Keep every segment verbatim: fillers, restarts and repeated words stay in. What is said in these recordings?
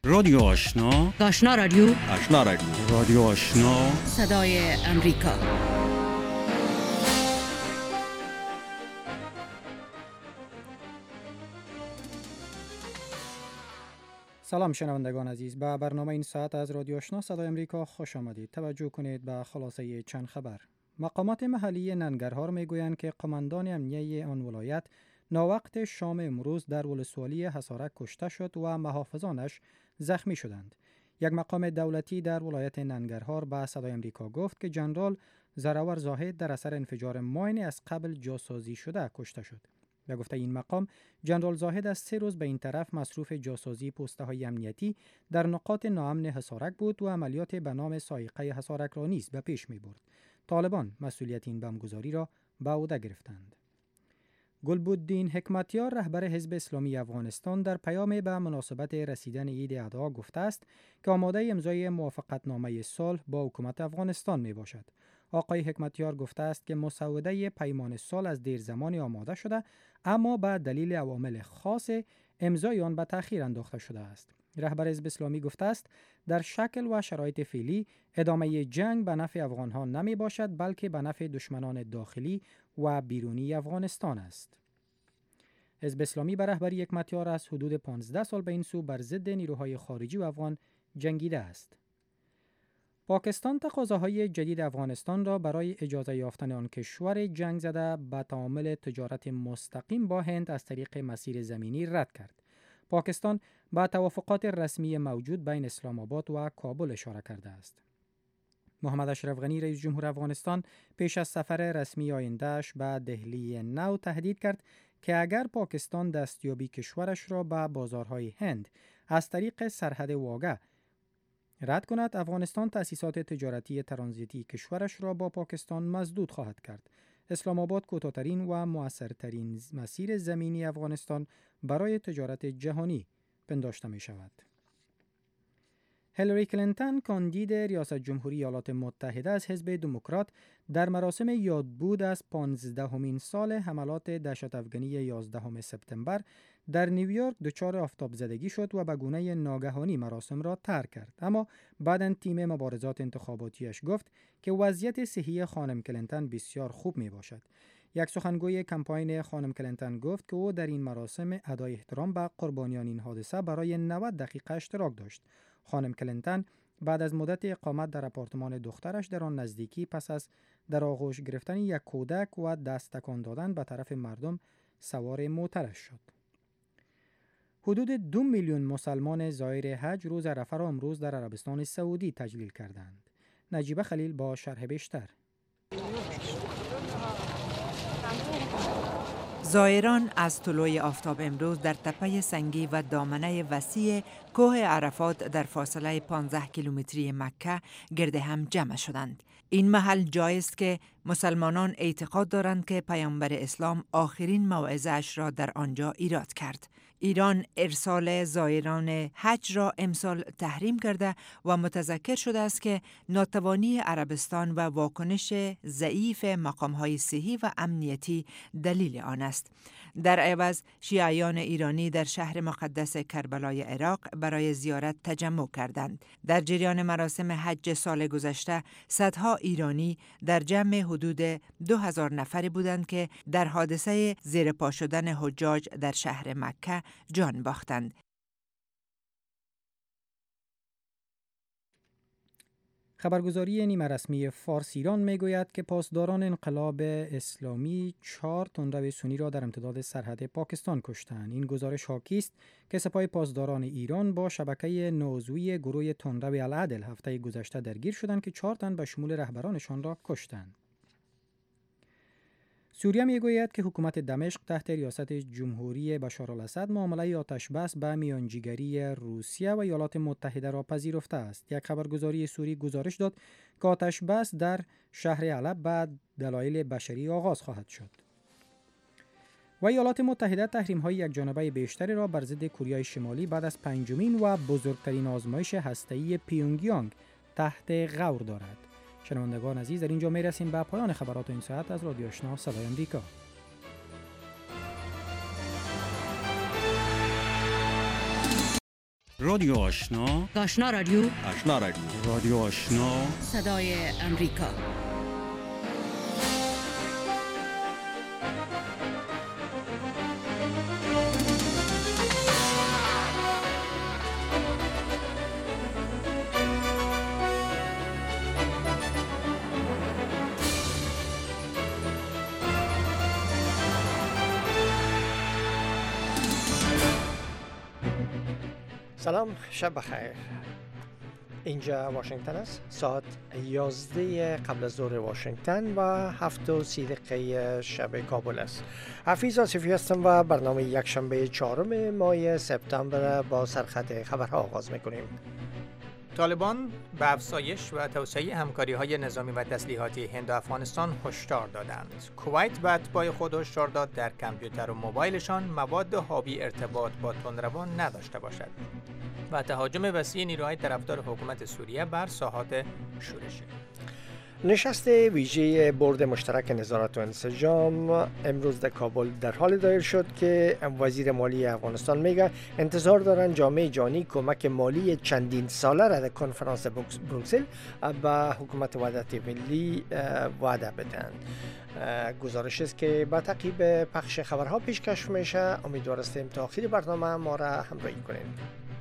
رادیو آشنا، آشنا رادیو، آشنا رادیو، رادیو آشنا، صدای امریکا. سلام شنوندگان عزیز، به برنامه این ساعت از رادیو آشنا صدای امریکا خوش آمدید. توجه کنید به خلاصه چند خبر. مقامات محلی ننگرهار میگویند که قماندان امنیه آن ولایت ناوقت شام امروز در ولسوالی حصارک کشته شد و محافظانش زخمی شدند. یک مقام دولتی در ولایت ننگرهار به صدای امریکا گفت که جنرال زراور زاهد در اثر انفجار ماین از قبل جاسازی شده کشته شد. به گفته این مقام، جنرال زاهد از سه روز به این طرف مصروف جاسازی پست‌های امنیتی در نقاط ناامن حصارک بود و عملیات به نام سائقه حصارک را نیز به پیش می برد. طالبان مسئولیت این بمبگذاری را به عهده گرفتند. گلبدین حکمتیار رهبر حزب اسلامی افغانستان در پیام به مناسبت رسیدن عید اضحی گفته است که آماده امضای موافقتنامه صلح با حکومت افغانستان می باشد. آقای حکمتیار گفته است که مسوده پیمان صلح از دیر زمانی آماده شده، اما به دلیل عوامل خاص امضای آن به تأخیر انداخته شده است. رهبر حزب اسلامی گفته است در شکل و شرایط فعلی ادامه جنگ به نفع افغانها نمی باشد، بلکه به نفع دشمنان داخلی و بیرونی افغانستان است. حزب اسلامی به رهبری حکمتیار از حدود پانزده سال به این سو بر ضد نیروهای خارجی و افغان جنگیده است. پاکستان تقاضاهای جدید افغانستان را برای اجازه یافتن آن کشور جنگ زده به تعامل تجارت مستقیم با هند از طریق مسیر زمینی رد کرد. پاکستان به توافقات رسمی موجود بین اسلام آباد و کابل اشاره کرده است. محمد اشرف غنی رئیس جمهور افغانستان پیش از سفر رسمی آیندهش به دهلی نو تهدید کرد که اگر پاکستان دستیابی کشورش را به بازارهای هند از طریق سرحد واگه رد کند، افغانستان تأسیسات تجارتی ترانزیتی کشورش را با پاکستان مسدود خواهد کرد. اسلام آباد کوتاه‌ترین و مؤثرترین مسیر زمینی افغانستان برای تجارت جهانی پنداشته می شود. هیلاری کلینتون کاندید ریاست جمهوری ایالات متحده از حزب دموکرات در مراسم یادبود از پانزدهمین سال حملات دهشت افغانی یازدهم سپتامبر در نیویورک دچار آفتاب زدگی شد و به گونه ناگهانی مراسم را ترک کرد. اما بعداً تیم مبارزات انتخاباتیش گفت که وضعیت صحی خانم کلینتون بسیار خوب می باشد. یک سخنگوی کمپاین خانم کلینتون گفت که او در این مراسم ادای احترام به قربانیان این حادثه برای نود دقیقه اشتراک داشت. خانم کلینتون بعد از مدت اقامت در آپارتمان دخترش در آن نزدیکی پس از در آغوش گرفتن یک کودک و دست تکان دادن به طرف مردم سوار موترش شد. حدود دو میلیون مسلمان زائر حج روز عرفه را امروز در عربستان سعودی تجلیل کردند. نجیبه خلیل با شرح بیشتر. زائران از طلوع آفتاب امروز در تپه سنگی و دامنه وسیع کوه عرفات در فاصله پانزده کیلومتری مکه گرد هم جمع شدند. این محل جایی است که مسلمانان اعتقاد دارند که پیامبر اسلام آخرین موعظه اش را در آنجا ایراد کرد. ایران ارسال زائران حج را امسال تحریم کرده و متذکر شده است که ناتوانی عربستان و واکنش ضعیف مقام‌های صحی و امنیتی دلیل آن است. در عوض شیعیان ایرانی در شهر مقدس کربلای عراق برای زیارت تجمع کردند. در جریان مراسم حج سال گذشته صدها ایرانی در جمع حدود دو هزار نفری بودند که در حادثه زیر پا شدن حجاج در شهر مکه جان باختند. خبرگزاری نیمه رسمی فارس ایران میگوید که پاسداران انقلاب اسلامی چهار تندرو سنی را در امتداد سرحد پاکستان کشتند. این گزارش حاکی است که سپاه پاسداران ایران با شبکه نوعضوی گروه تندرو العدل هفته گذشته درگیر شدند که چهار تن به شمول رهبرانشان را کشتند. سوریه میگوید که حکومت دمشق تحت ریاست جمهوری بشار الاسد معامله آتش بس به میانجیگری روسیه و ایالات متحده را پذیرفته است. یک خبرگزاری سوری گزارش داد که آتش بس در شهر حلب به دلایل بشری آغاز خواهد شد. و ایالات متحده تحریم‌های یکجانبه بیشتری را بر ضد کره شمالی بعد از پنجمین و بزرگترین آزمایش هسته‌ای پیونگیانگ تحت غور دارد. شنوندگان عزیز، در اینجا میرسیم به پایان خبرات این ساعت از رادیو آشنا صدای امریکا. رادیو آشنا، آشنا رادیو، آشنا رادیو، رادیو آشنا، صدای امریکا. سلام، شب بخیر. اینجا واشنگتن است. ساعت یازده قبل از ظهر واشنگتن و هفت و سی دقیقه شب کابل است. حفیظ آصفی هستم و برنامه یک شنبه چهارم ماه سپتامبر با سرخط خبرها آغاز میکنیم. طالبان به افزایش و توسعه همکاری‌های نظامی و تسلیحاتی هند و افغانستان هشدار دادند. کویت به اتباع خود هشدار داد در کامپیوتر و موبایلشان مواد حاوی ارتباط با تندروان نداشته باشد. و تهاجم وسیع نیروهای طرفدار حکومت سوریه بر ساحات شورشی. نشست ویژه بورد مشترک نظارت و انسجام امروز در کابل در حال دایر شد که وزیر مالی افغانستان میگه انتظار دارن جامعه جهانی کمک مالی چندین ساله را در کنفرانس بروکسل به حکومت وحدت ملی وعده بدن. گزارش است که با تعقیب پخش خبرها پیشکش میشه. امیدوار هستیم تا آخر برنامه ما را همراهی کنید.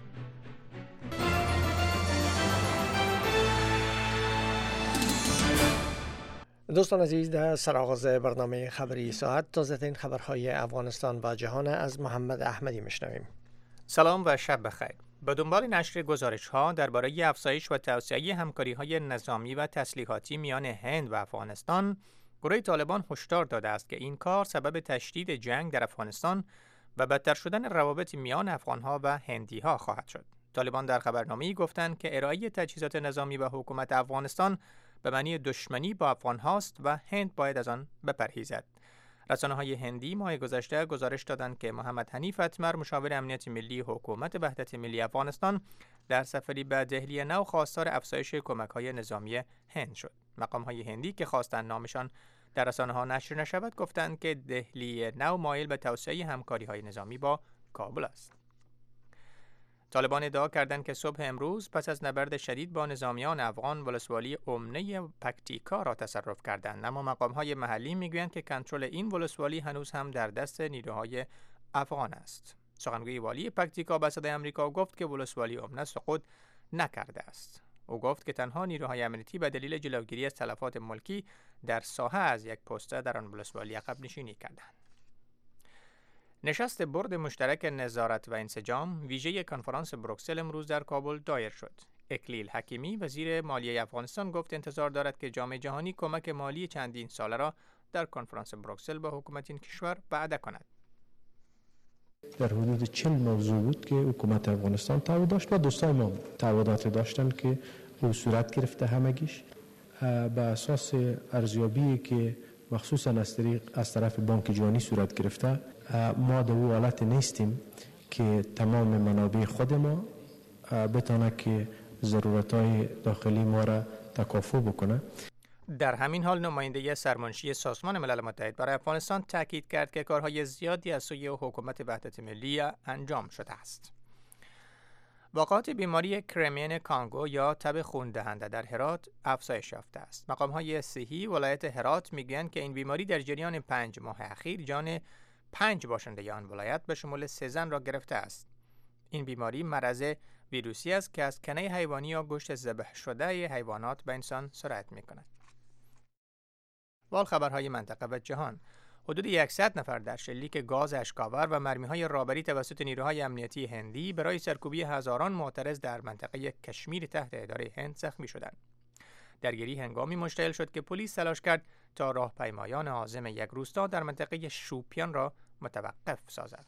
دوستان عزیز، در سرآغاز برنامه خبری ساعت تازه‌ترین خبرهای افغانستان و جهان از محمد احمدی میشنویم. سلام و شب بخیر. به دنبال نشر گزارش‌ها درباره افزایش و توسعه همکاری‌های نظامی و تسلیحاتی میان هند و افغانستان، گروه طالبان هشدار داده است که این کار سبب تشدید جنگ در افغانستان و بدتر شدن روابط میان افغان‌ها و هندی‌ها خواهد شد. طالبان در خبرنامه‌ای گفتند که ارائه تجهیزات نظامی به حکومت افغانستان به معنی دشمنی با افغان هاست و هند باید از آن بپرهیزد. رسانه‌های هندی ماه گذشته گزارش دادند که محمد حنیف اتمر، مشاور امنیت ملی حکومت وحدت ملی افغانستان، در سفری به دهلی نو خواستار افزایش کمک‌های نظامی هند شد. مقام‌های هندی که خواستند نامشان در رسانه‌ها نشر نشود گفتند که دهلی نو مایل به توسعه همکاری‌های نظامی با کابل است. طالبان ادعا کردند که صبح امروز پس از نبرد شدید با نظامیان افغان ولسوالی امنه پکتیکا را تصرف کردند، اما مقام‌های محلی میگویند که کنترل این ولسوالی هنوز هم در دست نیروهای افغان است. سخنگوی والی پکتیکا به صدای آمریکا گفت که ولسوالی امنه سقوط نکرده است. او گفت که تنها نیروهای امنیتی به دلیل جلوگیری از تلفات ملکی در ساحه از یک پست در آن ولسوالی عقب نشینی کردند. نشست بورد مشترک نظارت و انسجام ویژه کنفرانس بروکسل امروز در کابل دایر شد. اکلیل حکیمی وزیر مالیه افغانستان گفت انتظار دارد که جامعه جهانی کمک مالی چندین ساله را در کنفرانس بروکسل به حکومت این کشور وعده کند. در حدود چهل موضوع بود که حکومت افغانستان تعهد داشت و دوستان ما تعهدات داشتن که او صورت گرفته همگیش به اساس ارزیابی که مخصوصا از طریق از طرف بانک جهانی صورت گرفته. ما در اون حالت نیستیم که تمام منابع خود ما بتونه که ضرورت‌های داخلی ما را تکافؤ بکنه. در همین حال نماینده سرمنشی سازمان ملل متحد برای افغانستان تاکید کرد که کارهای زیادی از سوی حکومت وحدت ملی انجام شده است. واقعات بیماری کرمین کانگو یا تب خون دهنده در هرات افزایش یافته است. مقام‌های صحی ولایت هرات میگویند که این بیماری در جریان پنج ماه اخیر جان پنج باشنده آن ولایت به شمول سه زن را گرفته است. این بیماری مرض ویروسی است که از کنه حیوانی یا گوشت ذبح شده حیوانات به انسان سرایت می‌کند. وال خبرهای منطقه و جهان. حدود صد نفر در شلیک گاز اشکاور و مرمی‌های رابری توسط نیروهای امنیتی هندی برای سرکوبی هزاران معترض در منطقه کشمیر تحت اداره هند زخمی شدند. درگیری هنگامی مشتعل شد که پلیس تلاش کرد تا راهپیمایان عازم یک روستا در منطقه شوپیان را متوقف سازد.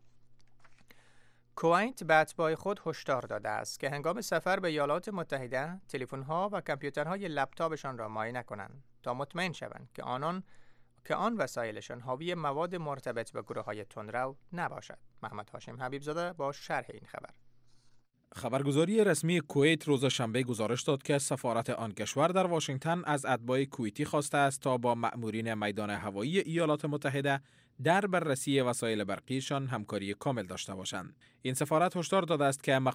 کویت به اتباع خود هشدار داده است که هنگام سفر به ایالات متحده تلفن‌ها و کامپیوترهای لپتاپشان را معاینه کنند تا مطمئن شوند که آنان که آن وسایلشان حاوی مواد مرتبط به گروه‌های تندرو نباشد. محمد هاشم حبیب زاده با شرح این خبر. خبرگزاری رسمی کویت روز شنبه گزارش داد که سفارت آن کشور در واشنگتن از اتباع کویتی خواسته است تا با مأمورین میدان هوایی ایالات متحده در بررسی وسایل برقیشان همکاری کامل داشته باشند. این سفارت هشدار داده است که